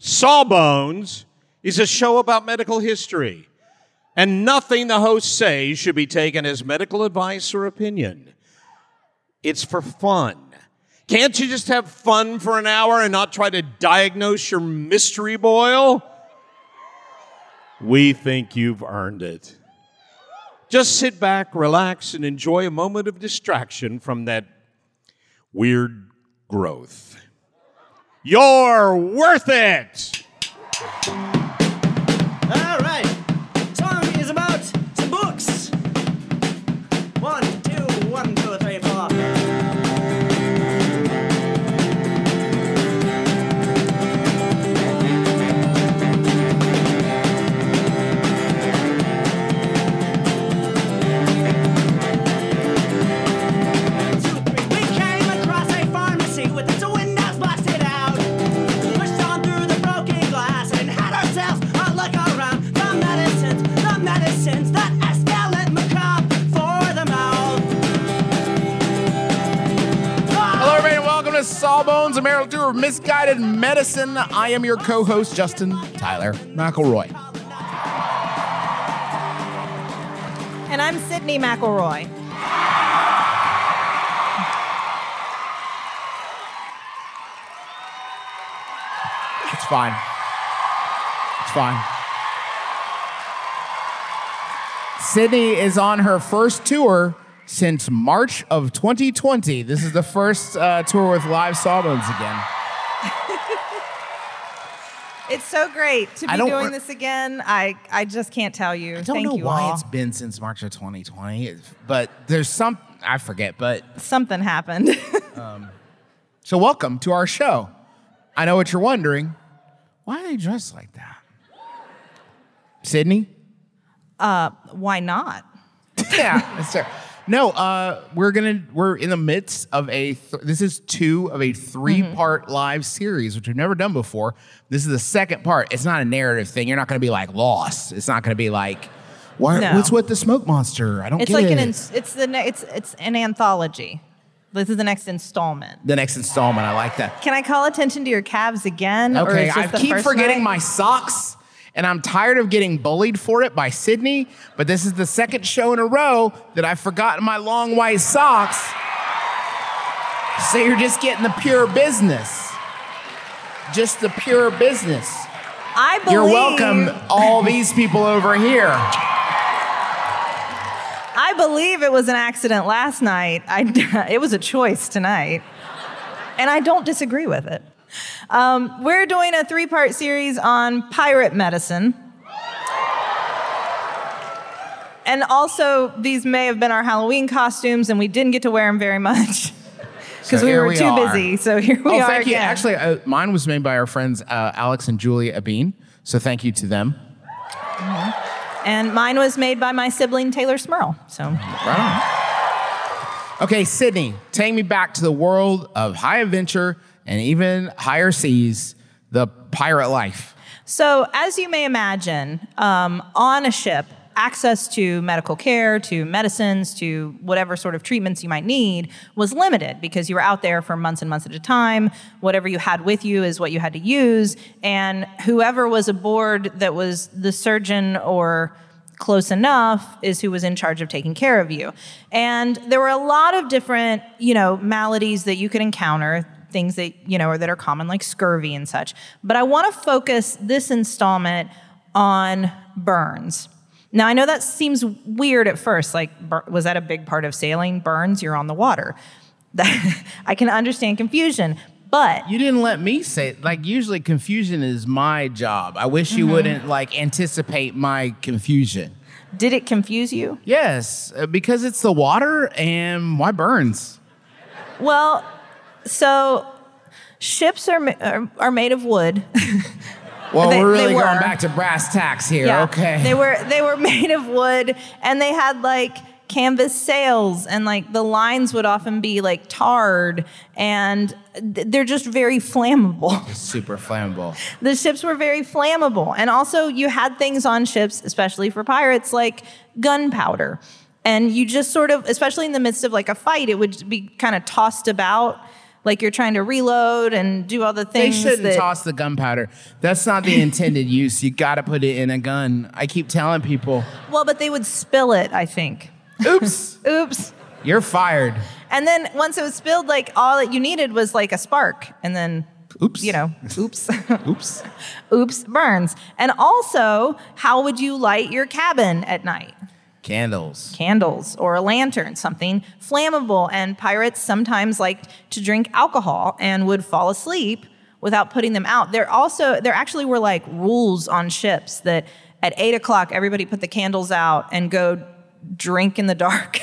Sawbones is a show about medical history, and nothing the host says should be taken as medical advice or opinion. It's for fun. Can't you just have fun for an hour and not try to diagnose your mystery boil? We think you've earned it. Just sit back, relax, and enjoy a moment of distraction from that weird growth. You're worth it! All right. Song is about some books. 1, 2, 1, 2, 3, 4. Sawbones, a marital tour of misguided medicine. I am your co-host, Justin Tyler McElroy. And I'm Sydney McElroy. It's fine. It's fine. Sydney is on her first tour since March of 2020. This is the first tour with live Sawbones again. It's so great to be doing this again. I just can't tell you. I don't Thank know you why all. it's been since March of 2020, but there's I forget, but something happened. So welcome to our show. I know what you're wondering. Why are they dressed like that? Sydney? Why not? Yeah, that's fair. No, we're in the midst of this is 2 of a 3-part live series, which we've never done before. This is the second part. It's not a narrative thing. You're not going to be like lost. It's not going to be like, what's with the smoke monster? I don't it's get like it. It's an anthology. This is the next installment. The next installment. I like that. Can I call attention to your calves again? Okay, or is I this the keep first forgetting night? my socks. And I'm tired of getting bullied for it by Sydney, but this is the second show in a row that I've forgotten my long white socks. So you're just getting the pure business. Just the pure business. I believe... You're welcome, all these people over here. I believe it was an accident last night. It was a choice tonight. And I don't disagree with it. We're doing a 3-part series on pirate medicine. And also, these may have been our Halloween costumes, and we didn't get to wear them very much because we were too busy. So here we are thank you. again. Actually, mine was made by our friends Alex and Julia Abeen, so thank you to them. Mm-hmm. And mine was made by my sibling, Taylor Smurl. So. Right on. Okay, Sydney, take me back to the world of high adventure and even higher seas, the pirate life. So, as you may imagine, on a ship, access to medical care, to medicines, to whatever sort of treatments you might need was limited because you were out there for months and months at a time. Whatever you had with you is what you had to use. And whoever was aboard that was the surgeon or close enough is who was in charge of taking care of you. And there were a lot of different, maladies that you could encounter, things that, that are common, like scurvy and such. But I want to focus this installment on burns. Now, I know that seems weird at first. Like, was that a big part of sailing? Burns, you're on the water. I can understand confusion, but... You didn't let me say it. Like, usually confusion is my job. I wish you wouldn't, anticipate my confusion. Did it confuse you? Yes, because it's the water, and why burns? Well... So, ships are made of wood. Well, we're really going back to brass tacks here. Yeah. Okay. They were made of wood, and they had canvas sails, and the lines would often be tarred, and they're just very flammable. Super flammable. The ships were very flammable, and also you had things on ships, especially for pirates, like gunpowder. And you just sort of, especially in the midst of a fight, it would be kind of tossed about Like you're trying to reload and do all the They things. shouldn't toss the gunpowder. That's not the intended use. You got to put it in a gun. I keep telling people, Well, but they would spill it, I think. oops, Oops. you're fired. And then once it was spilled, like all that you needed was like a spark. And then, Oops. oops. Oops. Oops, burns. And also, how would you light your cabin at night? Candles. Candles or a lantern, something flammable. And pirates sometimes liked to drink alcohol and would fall asleep without putting them out. There actually were like rules on ships that at 8 o'clock, everybody put the candles out and go drink in the dark.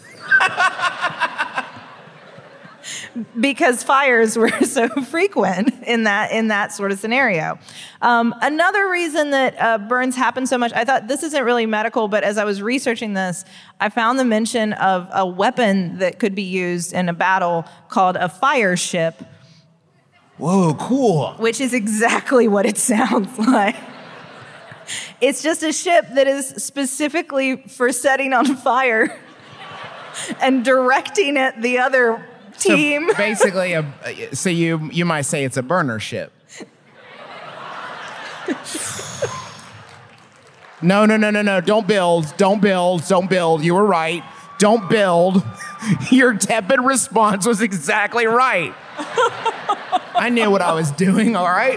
Because fires were so frequent in that sort of scenario. Another reason that burns happen so much, I thought this isn't really medical, but as I was researching this, I found the mention of a weapon that could be used in a battle called a fire ship, Whoa, cool. which is exactly what it sounds like. It's just a ship that is specifically for setting on fire and directing at the other team. So basically, so you might say it's a burner ship. No. Don't build. You were right. Don't build. Your tepid response was exactly right. I knew what I was doing, all right?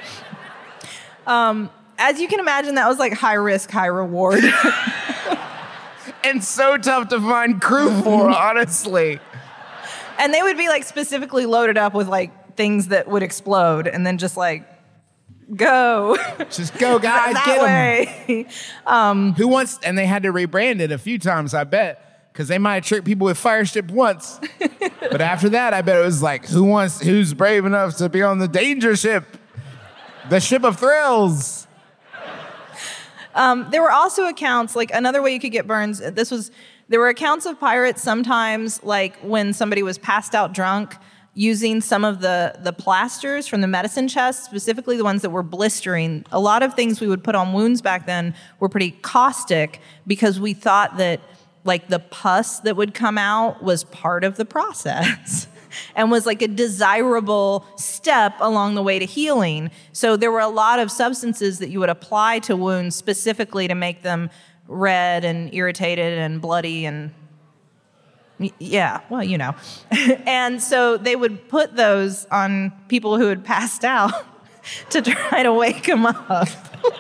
As you can imagine, that was like high risk, high reward. And so tough to find crew for, honestly. And they would be like specifically loaded up with like things that would explode and then just like go. Just go, guys, that get 'em. way. Who wants? And they had to rebrand it a few times, I bet, because they might have tricked people with fire ship once. But after that, I bet it was like, who's brave enough to be on the danger ship, the ship of thrills? There were also accounts, like another way you could get burns. There were accounts of pirates sometimes, like when somebody was passed out drunk, using some of the plasters from the medicine chest, specifically the ones that were blistering. A lot of things we would put on wounds back then were pretty caustic because we thought that like the pus that would come out was part of the process and was like a desirable step along the way to healing. So there were a lot of substances that you would apply to wounds specifically to make them red and irritated and bloody and yeah, well, you know. And so they would put those on people who had passed out to try to wake them up.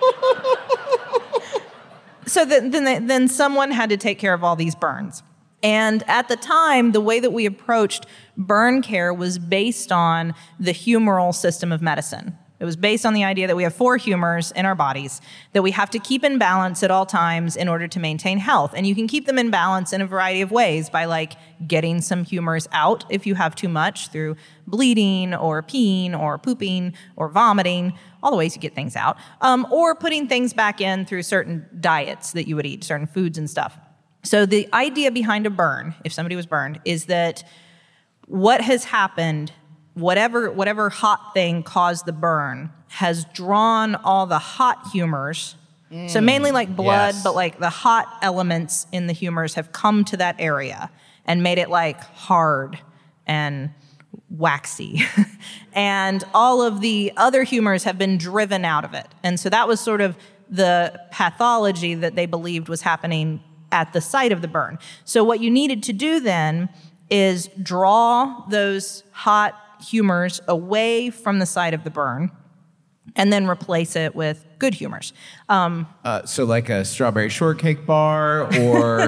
So then someone had to take care of all these burns. And at the time, the way that we approached burn care was based on the humoral system of medicine. It was based on the idea that we have 4 humors in our bodies that we have to keep in balance at all times in order to maintain health. And you can keep them in balance in a variety of ways by like getting some humors out if you have too much through bleeding or peeing or pooping or vomiting, all the ways you get things out, or putting things back in through certain diets that you would eat, certain foods and stuff. So the idea behind a burn, if somebody was burned, is that what has happened, whatever hot thing caused the burn, has drawn all the hot humors. So mainly like blood, yes. but like the hot elements in the humors have come to that area and made it like hard and waxy. And all of the other humors have been driven out of it. And so that was sort of the pathology that they believed was happening at the site of the burn. So what you needed to do then is draw those hot humors away from the site of the burn and then replace it with good humors. So like a strawberry shortcake bar or,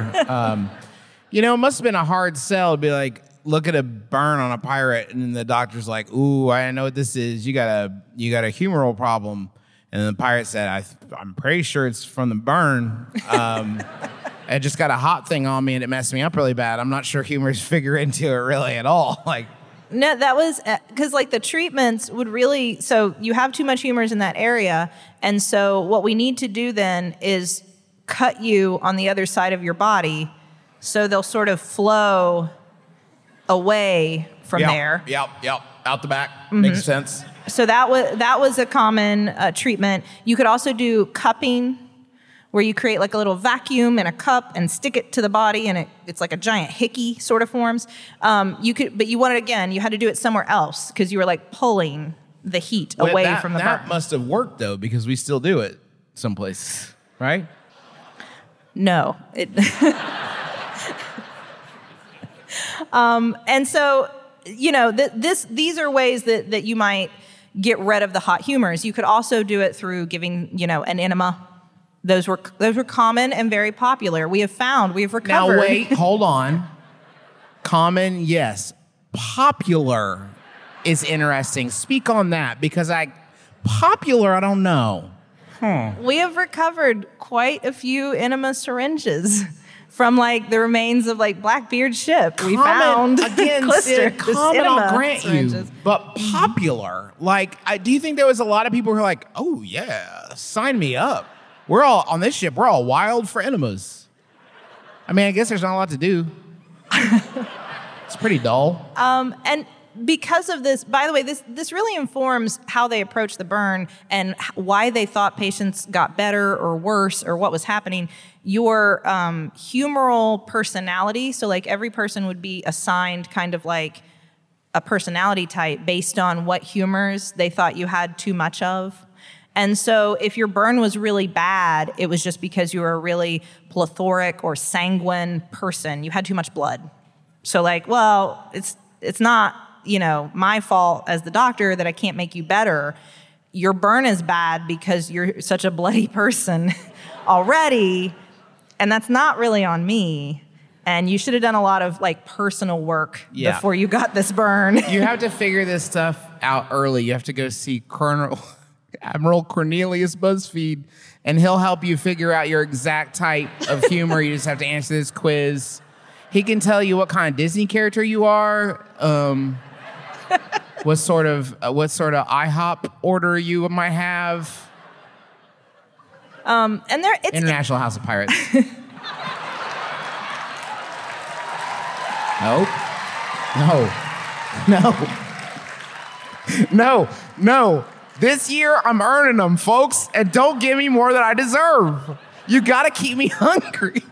it must have been a hard sell to be like, look at a burn on a pirate. And then the doctor's like, ooh, I know what this is. You got a humoral problem. And the pirate said, I'm pretty sure it's from the burn. I just got a hot thing on me and it messed me up really bad. I'm not sure humors figure into it really at all. Like, no, that was because like the treatments would really, so you have too much humors in that area. And so what we need to do then is cut you on the other side of your body so they'll sort of flow away from there. Yep. Out the back. Makes sense. So that was a common treatment. You could also do cupping, where you create like a little vacuum in a cup and stick it to the body, and it's like a giant hickey sort of forms. But you wanted, again, you had to do it somewhere else because you were like pulling the heat away from the burn. That must have worked though, because we still do it someplace, right? No. And so, these are ways that you might get rid of the hot humors. You could also do it through giving, an enema. Those were common and very popular. We have recovered. Now wait, hold on. Common, yes. Popular is interesting. Speak on that, because popular, I don't know. We have recovered quite a few enema syringes from like the remains of like Blackbeard's ship. We found again, Sid, common I'll grant syringes. You, but popular. Like, do you think there was a lot of people who were like, "Oh yeah, sign me up"? We're all on this ship. We're all wild for enemas. I mean, I guess there's not a lot to do. It's pretty dull. And because of this, by the way, this really informs how they approach the burn and why they thought patients got better or worse or what was happening. Your humoral personality, so like every person would be assigned kind of like a personality type based on what humors they thought you had too much of. And so if your burn was really bad, it was just because you were a really plethoric or sanguine person. You had too much blood. So like, well, it's not, my fault as the doctor that I can't make you better. Your burn is bad because you're such a bloody person already, and that's not really on me. And you should have done a lot of like personal work before you got this burn. You have to figure this stuff out early. You have to go see Admiral Cornelius BuzzFeed, and he'll help you figure out your exact type of humor. You just have to answer this quiz. He can tell you what kind of Disney character you are, what sort of IHOP order you might have. And it's International House of Pirates. No. This year, I'm earning them, folks, and don't give me more than I deserve. You gotta keep me hungry.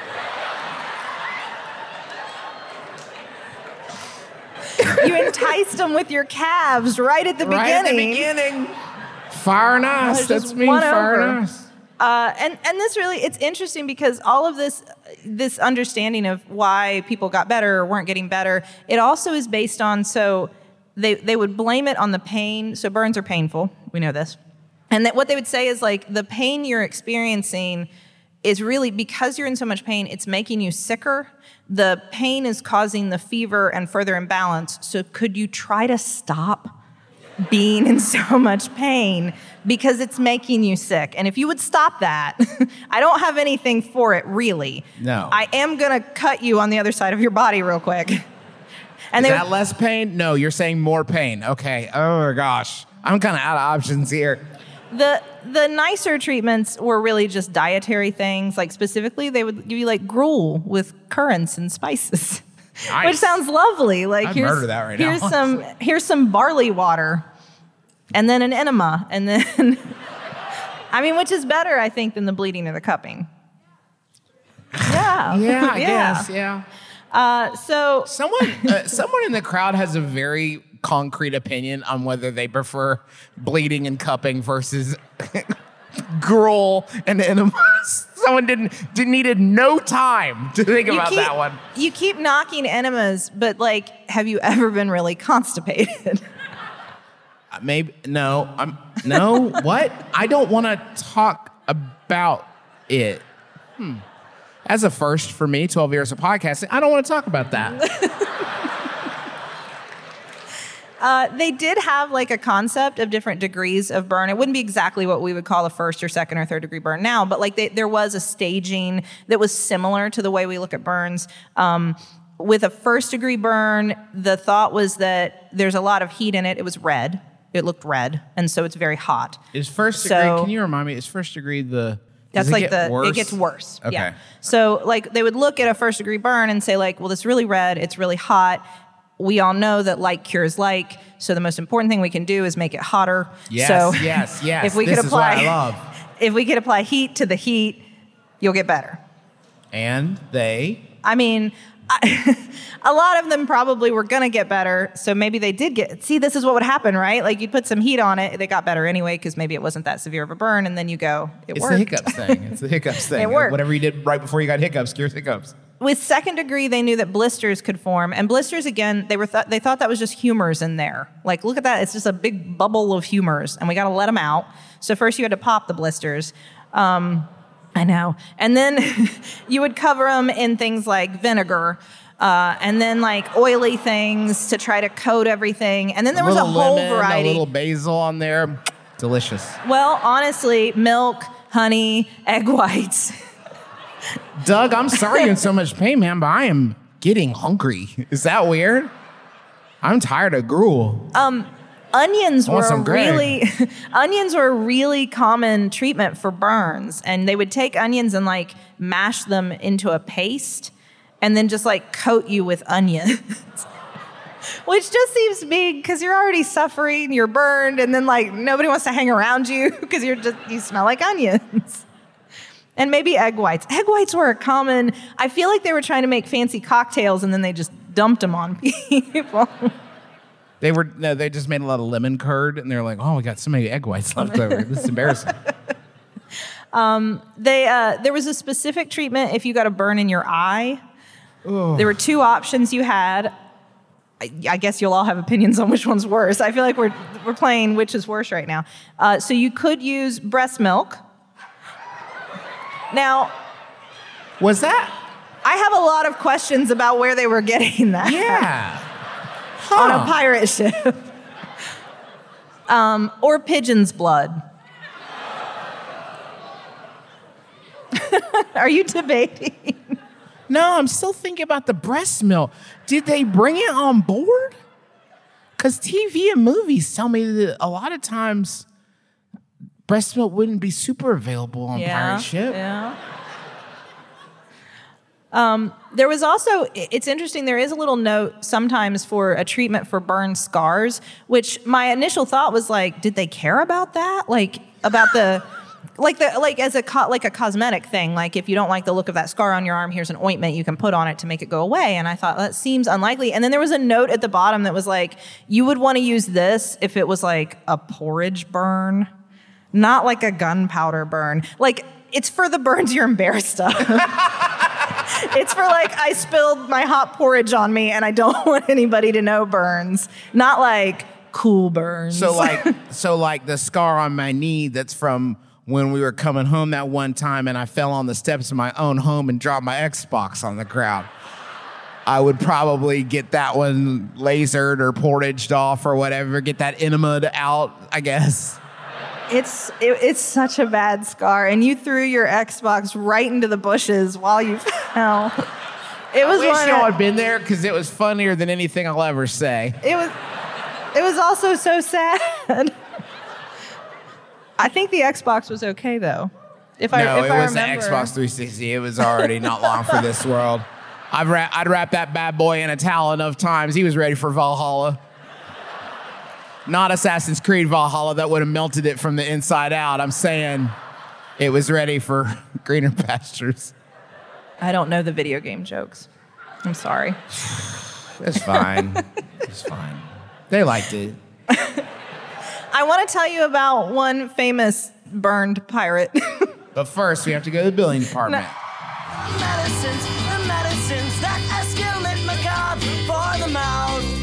You enticed them with your calves right at the beginning. Fire and ice. That's me, fire and ice. And this really, it's interesting because all of this understanding of why people got better or weren't getting better, it also is based on, so they would blame it on the pain. So burns are painful. We know this. And that what they would say is like the pain you're experiencing is really because you're in so much pain, it's making you sicker. The pain is causing the fever and further imbalance. So could you try to stop being in so much pain because it's making you sick? And if you would stop that, I don't have anything for it really. No. I am going to cut you on the other side of your body real quick. And is that less pain? No, you're saying more pain. Okay. Oh my gosh. I'm kind of out of options here. The nicer treatments were really just dietary things. Like specifically, they would give you like gruel with currants and spices, nice. Which sounds lovely. Like I'd murder that right now. Here's some barley water, and then an enema, and then which is better, I think, than the bleeding or the cupping. Yeah. Yeah, I guess. Yeah. So someone in the crowd has a very concrete opinion on whether they prefer bleeding and cupping versus gruel and enemas. Someone needed no time to think about that one. You keep knocking enemas, but like, have you ever been really constipated? Maybe no. No. What? I don't want to talk about it. As a first for me, 12 years of podcasting, I don't want to talk about that. They did have like a concept of different degrees of burn. It wouldn't be exactly what we would call a first or second or third degree burn now, but like there was a staging that was similar to the way we look at burns. With a first degree burn, the thought was that there's a lot of heat in it. It was red. It looked red, and so it's very hot. Is first degree, can you remind me, is first degree That's like it gets worse. Okay. Yeah. So like they would look at a first degree burn and say like, well, it's really red. It's really hot. We all know that like cures like. So the most important thing we can do is make it hotter. Yes, so yes. If we this could apply, is what I love. If we could apply heat to the heat, you'll get better. And they... I mean, a lot of them probably were going to get better, so maybe they did get... See, this is what would happen, right? Like, you'd put some heat on it, they got better anyway, because maybe it wasn't that severe of a burn, and then you go, it worked. The hiccups thing. It's the hiccups thing. It worked. Whatever you did right before you got hiccups, cures hiccups. With second degree, they knew that blisters could form, and blisters, again, they thought that was just humors in there. Like, look at that, it's just a big bubble of humors, and we got to let them out. So first you had to pop the blisters. I know. And then you would cover them in things like vinegar, and then like oily things to try to coat everything. And then there was a whole variety. A little basil on there. Delicious. Well, honestly, milk, honey, egg whites. Doug, I'm sorry you're in so much pain, man, but I am getting hungry. Is that weird? I'm tired of gruel. Onions were some Greg. onions were a really common treatment for burns, and they would take onions and like mash them into a paste and then just like coat you with onions. Which just seems big because you're already suffering, you're burned, and then like nobody wants to hang around you because you smell like onions. And maybe egg whites. Egg whites were a common, I feel like they were trying to make fancy cocktails and then they just dumped them on people. They just made a lot of lemon curd, and they're like, oh, we got so many egg whites left over. This is embarrassing. There was a specific treatment if you got a burn in your eye. Ugh. There were two options you had. I guess you'll all have opinions on which one's worse. I feel like we're playing which is worse right now. So you could use breast milk. Now, was that? I have a lot of questions about where they were getting that. Yeah. On a pirate ship. Or pigeon's blood. Are you debating? No, I'm still thinking about the breast milk. Did they bring it on board? Because TV and movies tell me that a lot of times breast milk wouldn't be super available on pirate ship. Yeah. There was also, it's interesting, there is a little note sometimes for a treatment for burn scars, which my initial thought was like, did they care about that? Like, about as a cosmetic thing, like if you don't like the look of that scar on your arm, here's an ointment you can put on it to make it go away. And I thought, that seems unlikely. And then there was a note at the bottom that was like, you would want to use this if it was like a porridge burn, not like a gunpowder burn. Like, it's for the burns you're embarrassed of. It's for like, I spilled my hot porridge on me and I don't want anybody to know burns. Not like cool burns. So like the scar on my knee that's from when we were coming home that one time and I fell on the steps of my own home and dropped my Xbox on the ground. I would probably get that one lasered or porridged off or whatever, get that enema out, I guess. It's such a bad scar, and you threw your Xbox right into the bushes while you fell. It was. I wish y'all had been there because it was funnier than anything I'll ever say. It was also so sad. I think the Xbox was okay though. If I was remember. the Xbox 360. It was already not long for this world. I'd wrap that bad boy in a towel enough times. He was ready for Valhalla. Not Assassin's Creed Valhalla that would have melted it from the inside out. I'm saying it was ready for greener pastures. I don't know the video game jokes. I'm sorry. It's fine. It's fine. They liked it. I want to tell you about one famous burned pirate. But first, we have to go to the billing department. Medicines that escalate macabre for the mouth.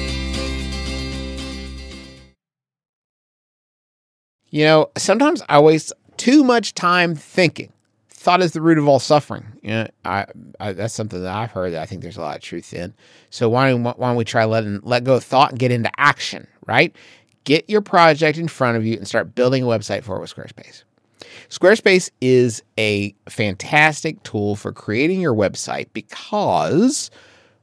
You know, sometimes I waste too much time thinking. Thought is the root of all suffering. You know, that's something that I've heard that I think there's a lot of truth in. So why don't we try let go of thought and get into action, right? Get your project in front of you and start building a website for it with Squarespace. Squarespace is a fantastic tool for creating your website because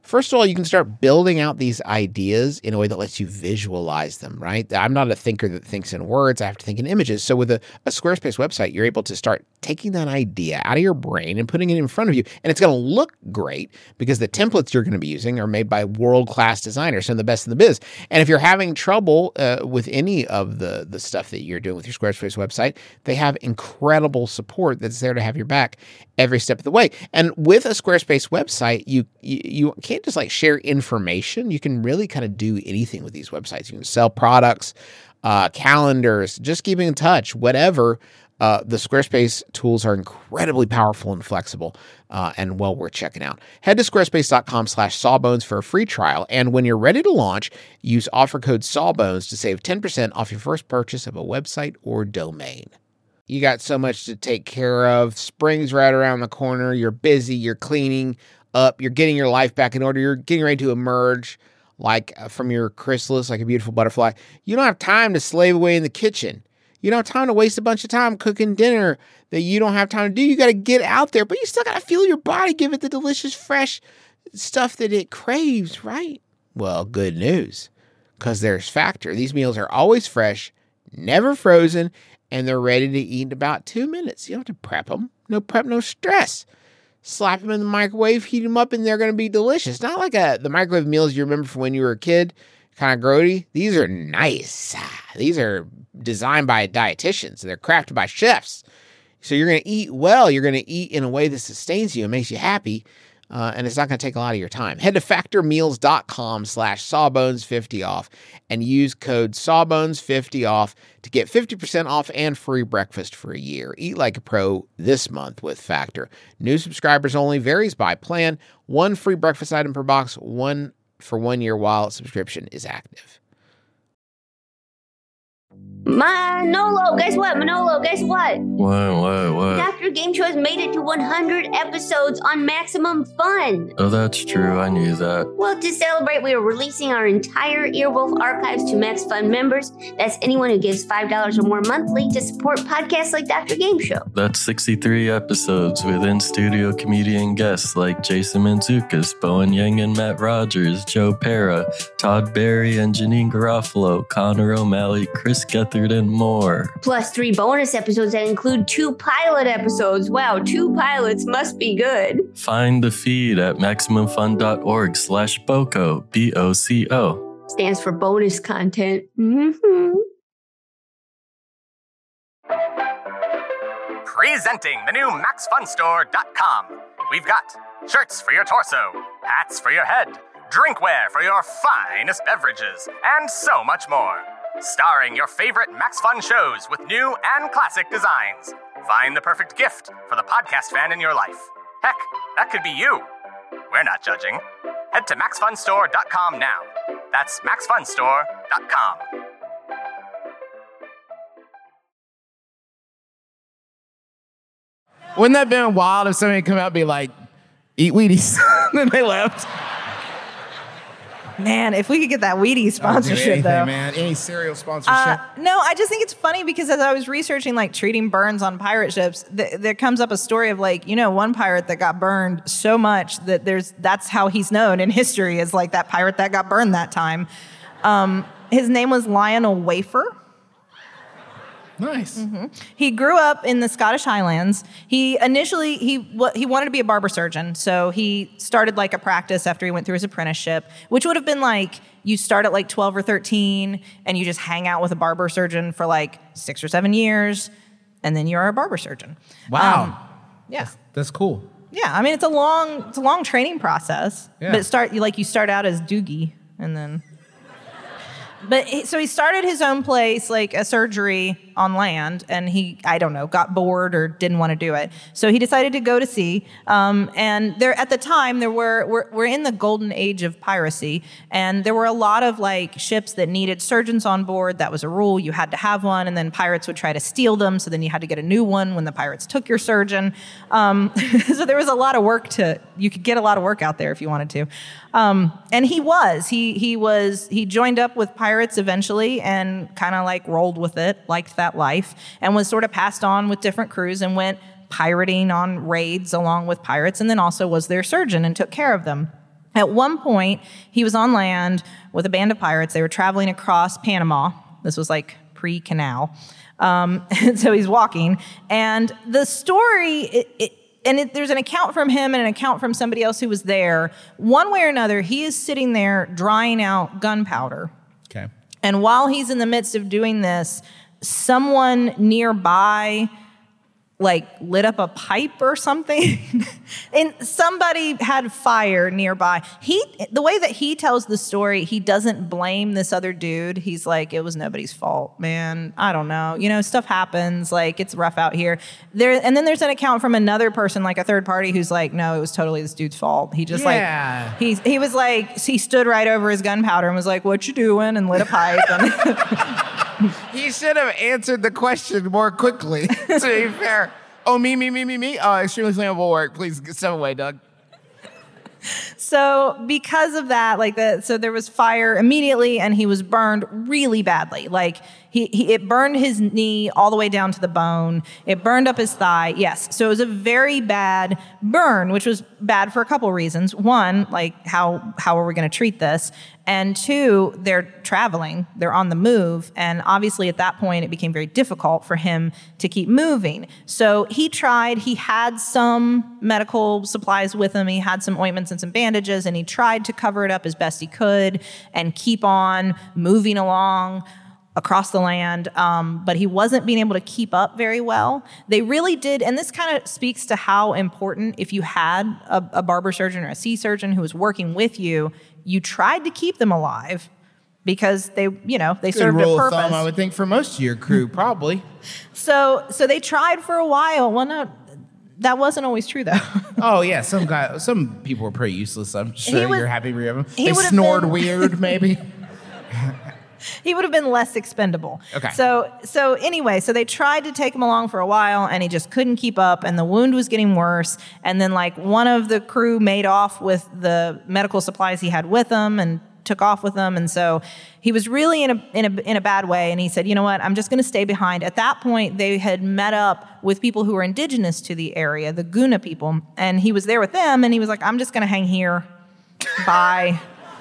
First of all, you can start building out these ideas in a way that lets you visualize them, right? I'm not a thinker that thinks in words. I have to think in images. So with a Squarespace website, you're able to start taking that idea out of your brain and putting it in front of you. And it's going to look great because the templates you're going to be using are made by world-class designers, some of the best in the biz. And if you're having trouble with any of the stuff that you're doing with your Squarespace website, they have incredible support that's there to have your back every step of the way. And with a Squarespace website, you can't just like share information. You can really kind of do anything with these websites. You can sell products, calendars, just keeping in touch, whatever. The Squarespace tools are incredibly powerful and flexible and well worth checking out. Head to squarespace.com/sawbones for a free trial. And when you're ready to launch, use offer code sawbones to save 10% off your first purchase of a website or domain. You got so much to take care of. Spring's right around the corner. You're busy. You're cleaning up. You're getting your life back in order. You're getting ready to emerge like from your chrysalis like a beautiful butterfly. You don't have time to slave away in the kitchen. You don't have time to waste a bunch of time cooking dinner that you don't have time to do. You got to get out there, but you still got to fuel your body, give it the delicious, fresh stuff that it craves, right? Well, good news, because there's Factor. These meals are always fresh, never frozen, and they're ready to eat in about 2 minutes. You don't have to prep them. No prep, no stress. Slap them in the microwave, heat them up, and they're going to be delicious. Not like the microwave meals you remember from when you were a kid, kind of grody. These are nice. These are designed by dietitians. They're crafted by chefs. So you're going to eat well. You're going to eat in a way that sustains you and makes you happy. And it's not going to take a lot of your time. Head to factormeals.com/sawbones50 off and use code sawbones50 off to get 50% off and free breakfast for a year. Eat like a pro this month with Factor. New subscribers only, varies by plan. 1 free breakfast item per box, 1 for 1 year while subscription is active. Manolo, guess what? What? Dr. Game Show has made it to 100 episodes on Maximum Fun. Oh, that's true. I knew that. Well, to celebrate, we are releasing our entire Earwolf archives to Max Fun members. That's anyone who gives $5 or more monthly to support podcasts like Dr. Game Show. That's 63 episodes with in-studio comedian guests like Jason Mantzoukas, Bowen Yang and Matt Rogers, Joe Pera, Todd Barry and Janine Garofalo, Connor O'Malley, Chris Gethard, and more. Plus 3 bonus episodes that include 2 pilot episodes. Wow, 2 pilots must be good. Find the feed at MaximumFun.org/BOCO, BOCO. Stands for bonus content. Presenting the new MaxFunStore.com. We've got shirts for your torso, hats for your head, drinkware for your finest beverages, and so much more. Starring your favorite Max Fun shows with new and classic designs. Find the perfect gift for the podcast fan in your life. Heck, that could be you. We're not judging. Head to MaxFunStore.com now. That's MaxFunStore.com. Wouldn't that have been wild if somebody come out and be like, eat Wheaties? Then they left. Man, if we could get that Wheaties sponsorship, anything, though. man. Any cereal sponsorship? No, I just think it's funny because as I was researching like treating burns on pirate ships, there comes up a story of like, one pirate that got burned so much that that's how he's known in history as like that pirate that got burned that time. His name was Lionel Wafer. Nice. Mm-hmm. He grew up in the Scottish Highlands. He initially, he wanted to be a barber surgeon, so he started like a practice after he went through his apprenticeship, which would have been like, you start at like 12 or 13, and you just hang out with a barber surgeon for like 6 or 7 years, and then you're a barber surgeon. Wow. Yeah. That's cool. Yeah, I mean, it's a long training process, Yeah. but you start out as Doogie, and then... So he started his own place, like a surgery on land, and he, I don't know, got bored or didn't want to do it. So he decided to go to sea. And there, at the time, we're in the golden age of piracy, and there were a lot of like ships that needed surgeons on board. That was a rule; you had to have one, and then pirates would try to steal them. So then you had to get a new one when the pirates took your surgeon. So there was a lot of work you could get a lot of work out there if you wanted to. And he joined up with pirates eventually and kind of like rolled with it, liked that life, and was sort of passed on with different crews and went pirating on raids along with pirates, and then also was their surgeon and took care of them. At one point, he was on land with a band of pirates. They were traveling across Panama. This was like pre-canal. And so he's walking. And the story, there's an account from him and an account from somebody else who was there. One way or another, he is sitting there drying out gunpowder. Okay. And while he's in the midst of doing this, someone nearby like lit up a pipe or something. And somebody had fire nearby. The way that he tells the story, he doesn't blame this other dude. He's like, it was nobody's fault, man. I don't know. Stuff happens. Like, it's rough out here. And then there's an account from another person, like a third party, who's like, no, it was totally this dude's fault. He just he was like, he stood right over his gunpowder and was like, what you doing? And lit a pipe. He should have answered the question more quickly, to be fair. Oh, me. Oh, extremely flammable work. Please step away, Doug. So because of that, so there was fire immediately, and he was burned really badly. Like it burned his knee all the way down to the bone. It burned up his thigh. Yes. So it was a very bad burn, which was bad for a couple reasons. One, like how are we going to treat this? And two, they're traveling, they're on the move. And obviously at that point, it became very difficult for him to keep moving. So he had some medical supplies with him. He had some ointments and some bandages, and he tried to cover it up as best he could and keep on moving along across the land, but he wasn't being able to keep up very well. They really did, and this kind of speaks to how important, if you had a barber surgeon or a C-surgeon who was working with you, you tried to keep them alive because they served a purpose. Thumb, I would think, for most of your crew, probably. So they tried for a while. Well, no, that wasn't always true, though. Oh yeah, some people were pretty useless. I'm sure you're happy we have them. They snored weird, maybe. He would have been less expendable. Okay. So anyway, so they tried to take him along for a while, and he just couldn't keep up, and the wound was getting worse. And then like one of the crew made off with the medical supplies he had with him and took off with them. And so he was really in a bad way. And he said, you know what, I'm just going to stay behind. At that point, they had met up with people who were indigenous to the area, the Guna people. And he was there with them, and he was like, I'm just going to hang here. Bye.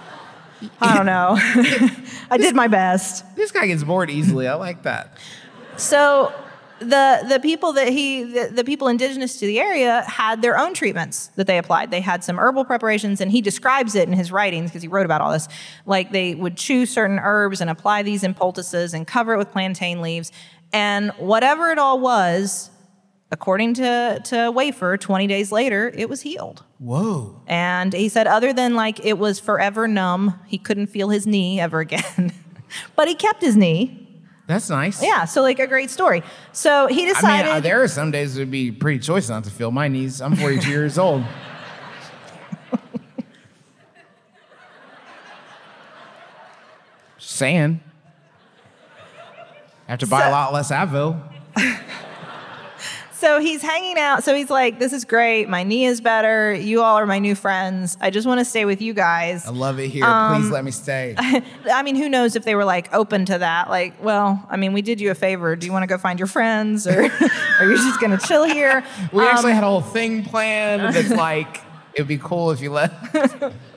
I don't know. I did my best. This guy gets bored easily. I like that. So the people the people indigenous to the area had their own treatments that they applied. They had some herbal preparations, and he describes it in his writings because he wrote about all this. Like they would chew certain herbs and apply these in poultices and cover it with plantain leaves. And whatever it all was, according to Wafer, 20 days later, it was healed. Whoa. And he said other than like it was forever numb, he couldn't feel his knee ever again. But he kept his knee. That's nice. Yeah, so like a great story. So he decided... I mean, there are some days it would be pretty choice not to feel my knees. I'm 42 years old. Just saying. I have to buy a lot less Advil. So he's hanging out. So he's like, this is great. My knee is better. You all are my new friends. I just want to stay with you guys. I love it here. Please let me stay. I mean, who knows if they were like open to that? Like, well, I mean, we did you a favor. Do you want to go find your friends, or are you just going to chill here? We actually had a whole thing planned. It's like, it'd be cool if you left.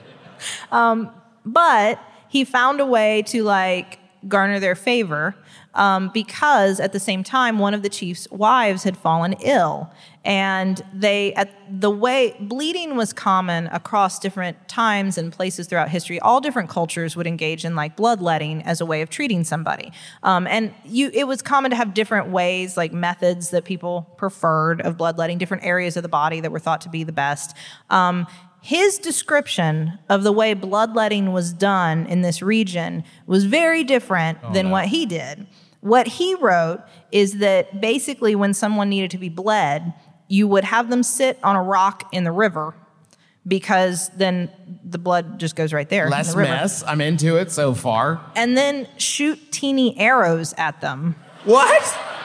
But he found a way to like garner their favor. Because at the same time, one of the chief's wives had fallen ill. And bleeding was common across different times and places throughout history. All different cultures would engage in like bloodletting as a way of treating somebody. It was common to have different ways, like methods that people preferred of bloodletting, different areas of the body that were thought to be the best. His description of the way bloodletting was done in this region was very different than what he did. What he wrote is that basically when someone needed to be bled, you would have them sit on a rock in the river because then the blood just goes right there. Less mess. I'm into it so far. And then shoot teeny arrows at them. What?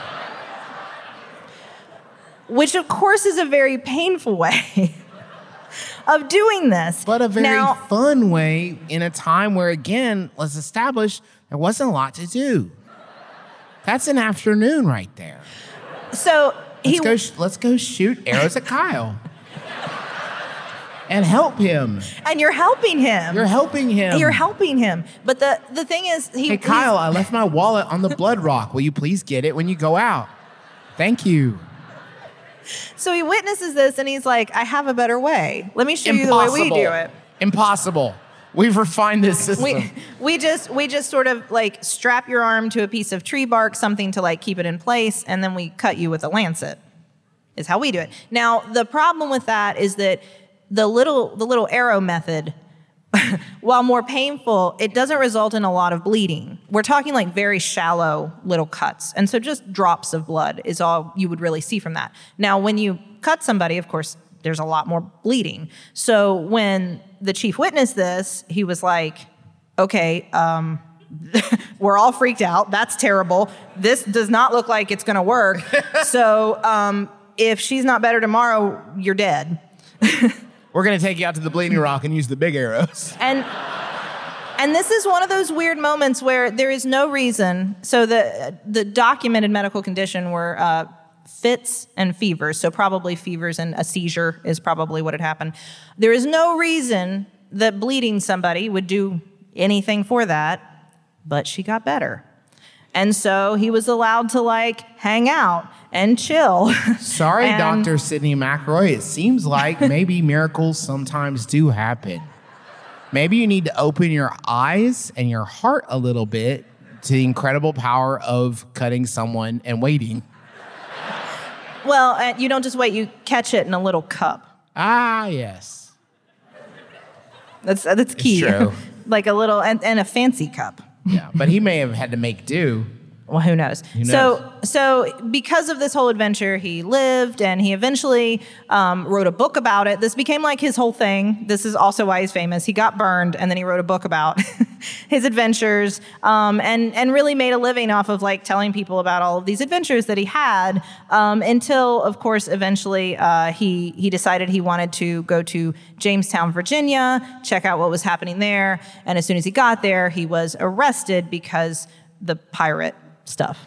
Which, of course, is a very painful way of doing this. But a very fun way in a time where, again, let's establish there wasn't a lot to do. That's an afternoon right there. So let's go shoot arrows at Kyle. and help him. And you're helping him. You're helping him. You're helping him. But the thing is, Hey, Kyle, I left my wallet on the blood rock. Will you please get it when you go out? Thank you. So he witnesses this and he's like, I have a better way. Let me show you the way we do it. Impossible. We've refined this system. We just sort of like strap your arm to a piece of tree bark, something to like keep it in place, and then we cut you with a lancet. Is how we do it. Now, the problem with that is that the little arrow method, while more painful, it doesn't result in a lot of bleeding. We're talking like very shallow little cuts. And so just drops of blood is all you would really see from that. Now, when you cut somebody, of course, there's a lot more bleeding. So when the chief witnessed this, he was like, okay, we're all freaked out. That's terrible. This does not look like it's going to work. So if she's not better tomorrow, you're dead. We're going to take you out to the Bleeding Rock and use the big arrows. And this is one of those weird moments where there is no reason. So the documented medical condition were fits and fevers. So probably fevers and a seizure is probably what had happened. There is no reason that bleeding somebody would do anything for that, but she got better. And so he was allowed to like hang out and chill. Sorry, Dr. Sidney McRoy. It seems like maybe miracles sometimes do happen. Maybe you need to open your eyes and your heart a little bit to the incredible power of cutting someone and waiting. Well, you don't just wait, you catch it in a little cup. Ah, yes. That's key. It's true. Like a little, and a fancy cup. Yeah, but he may have had to make do. Well, who knows? So because of this whole adventure, he lived, and he eventually wrote a book about it. This became like his whole thing. This is also why he's famous. He got burned, and then he wrote a book about his adventures, and really made a living off of like telling people about all of these adventures that he had. Until, of course, eventually he decided he wanted to go to Jamestown, Virginia, check out what was happening there. And as soon as he got there, he was arrested because the pirate stuff.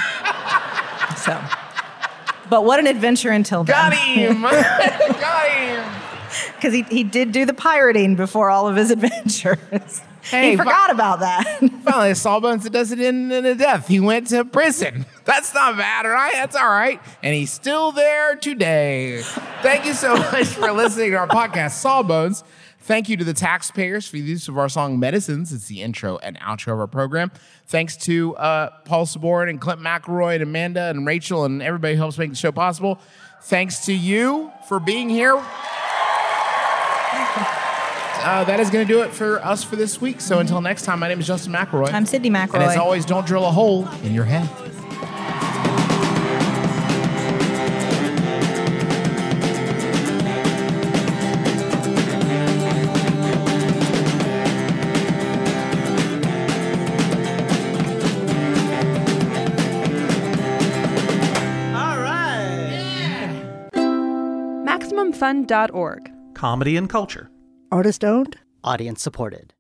So, but what an adventure until then. Got him! Got him! Because he did do the pirating before all of his adventures. Hey, he forgot about that. Finally, Sawbones, it doesn't end in a death. He went to prison. That's not bad, right? That's all right. And he's still there today. Thank you so much for listening to our podcast, Sawbones. Thank you to the taxpayers for the use of our song Medicines. It's the intro and outro of our program. Thanks to Paul Sabourin and Clint McElroy and Amanda and Rachel and everybody who helps make the show possible. Thanks to you for being here. That is going to do it for us for this week. So until next time, my name is Justin McElroy. I'm Sidney McElroy. And as always, don't drill a hole in your head. MaximumFun.org. Comedy and culture. Artist owned, audience supported.